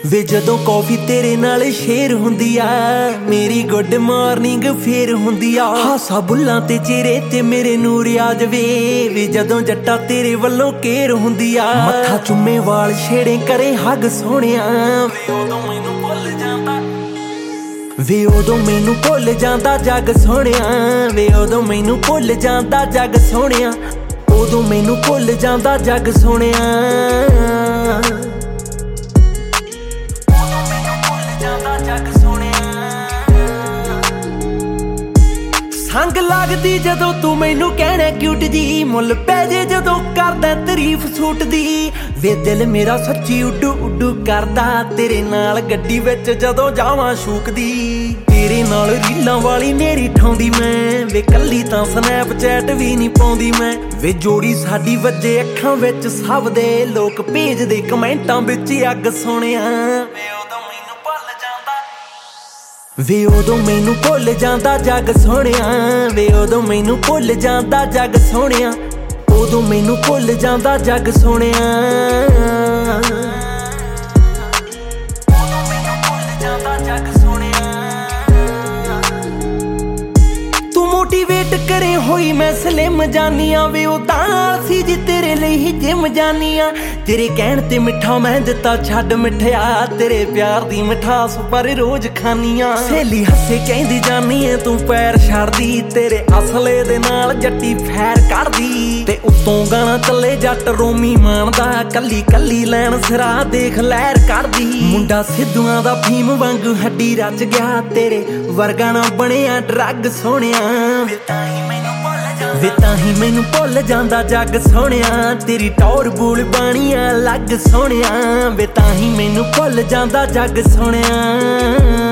ਵੇ ਜਦੋਂ ਕੌਫੀ ਤੇਰੇ ਨਾਲ ਸ਼ੇਅਰ ਹੁੰਦੀ ਆ, ਮੇਰੀ ਗੁੱਡ ਮਾਰਨਿੰਗ ਫੇਰ ਹੁੰਦੀ ਆ। ਹਾਸਾ ਬੁੱਲਾਂ ਤੇ ਚਿਹਰੇ ਤੇ ਮੇਰੇ ਨੂਰ ਆ ਜਵੇ, ਵੇ ਜਦੋਂ ਜੱਟਾ ਤੇਰੇ ਵੱਲੋਂ ਕੇਰ ਹੁੰਦੀ ਆ। ਮੱਥਾ ਚੁੰਮੇ ਵਾਲ ਛੇੜੇ ਕਰੇ ਹੱਗ ਸੋਹਣਿਆ, ਵੇ ਉਦੋਂ ਮੈਨੂੰ ਭੁੱਲ ਜਾਂਦਾ, ਵੇ ਉਦੋਂ ਮੈਨੂੰ ਭੁੱਲ ਜਾਂਦਾ ਜੱਗ ਸੋਹਣਿਆ, ਵੇ ਉਦੋਂ ਮੈਨੂੰ ਭੁੱਲ ਜਾਂਦਾ ਜੱਗ ਸੋਹਣਿਆ, ਉਦੋਂ ਮੈਨੂੰ ਭੁੱਲ ਜਾਂਦਾ ਜੱਗ ਸੋਹਣਿਆ। ਸੰਗ ਲੱਗਦੀ ਜਦੋਂ ਤੂੰ ਮੈਨੂੰ ਕਹਿਣਾ ਕਿਊਟ ਜੀ, ਮੁੱਲ ਪੈ ਜੇ ਜਦੋਂ ਕਰਦਾ ਤਾਰੀਫ ਸੂਟ ਦੀ। ਵੇ ਦਿਲ ਮੇਰਾ ਸੱਚੀ ਉੱਡੂ ਉੱਡੂ ਕਰਦਾ, ਤੇਰੇ ਨਾਲ ਗੱਡੀ ਵਿੱਚ ਜਦੋਂ ਜਾਵਾਂ ਸ਼ੂਕਦੀ। ਤੇਰੇ ਨਾਲ ਰੀਲਾਂ ਵਾਲੀ ਮੇਰੀ ਠਾਉਂਦੀ ਮੈਂ, ਵੇ ਕੱਲੀ ਤਾਂ ਸਨੈਪਚੈਟ ਵੀ ਨਹੀਂ ਪਾਉਂਦੀ ਮੈਂ। ਵੇ ਜੋੜੀ ਸਾਡੀ ਵੱਜੇ ਅੱਖਾਂ ਵਿੱਚ ਸਭ ਦੇ, ਲੋਕ ਭੇਜਦੇ ਕਮੈਂਟਾਂ ਵਿੱਚ ਅੱਗ ਸੋਹਣਿਆ। ਵੇ ਉਦੋਂ ਮੈਨੂੰ ਭੁੱਲ ਜਾਂਦਾ ਜੱਗ ਸੋਹਣਿਆ, ਵੇ ਉਦੋਂ ਮੈਨੂੰ ਭੁੱਲ ਜਾਂਦਾ ਜੱਗ ਸੋਹਣਿਆ, ਉਦੋਂ ਮੈਨੂੰ ਭੁੱਲ ਜਾਂਦਾ ਜੱਗ ਸੋਹਣਿਆ। ਉਦੋਂ ਮੈਨੂੰ ਭੁੱਲ ਜਾਂਦਾ ਜੱਗ ਸੋਹਣਿਆ। ਤੂੰ ਮੋਟੀਵੇਟ ਕਰੇ ਹੋਈ ਮੈਂ ਸਲਿਮ ਜਾਨੀਆਂ, ਵੇ ਉਦਾਂ ਆਲਸੀ ਜੀ ਤੇਰੇ ਲਈ ਹੀ ਜਿਮ ਜਾਨੀਆਂ। ਤੇਰੇ ਕਹਿਣ ਤੇ ਮਿੱਠਾ ਮੈਂ ਦਿੱਤਾ ਛੱਡ ਮਿੱਠਿਆ, ਤੇਰੇ ਪਿਆਰ ਦੀ ਮਿਠਾਸ ਪਰ ਰੋਜ਼ ਖਾਨੀਆਂ। ਸਹੇਲੀ ਹੱਸੇ ਕਹਿੰਦੀ ਜਾਨੀ ਏ ਤੂੰ ਪੈਰ ਛੱਡਦੀ, ਤੇਰੇ ਅਸਲੇ ਦੇ ਨਾਲ ਜੱਟੀ ਫੈਰ ਕੱਢਦੀ। ਤੇ ਉੱਤੋਂ ਗਾਣਾ ਚੱਲੇ ਜੱਟ ਰੋਮੀ ਮਾਣਦਾ, ਕੱਲੀ ਕੱਲੀ ਲੈਣ ਸਿਰਾ ਦੇਖ ਲਹਿਰ ਕੱਢਦੀ। ਮੁੰਡਾ ਸਿੱਧੂਆਂ ਦਾ ਫੀਮ ਵਾਂਗੂ ਹੱਡੀ ਰਚ ਗਿਆ, ਤੇਰੇ ਵਰਗਾ ਨਾ ਬਣਿਆ ਡਰੱਗ ਸੋਹਣਿਆ। ਵੇ ਤਾਂ ਹੀ ਮੈਨੂੰ ਭੁੱਲ ਜਾਂਦਾ ਜੱਗ ਸੋਹਣਿਆ, ਤੇਰੀ ਟੌਰ ਬੂਲ ਬਾਣੀਆਂ ਲੱਗ ਸੋਹਣਿਆ। ਵੇ ਤਾਂ ਹੀ ਮੈਨੂੰ ਭੁੱਲ ਜਾਂਦਾ ਜੱਗ ਸੋਹਣਿਆ।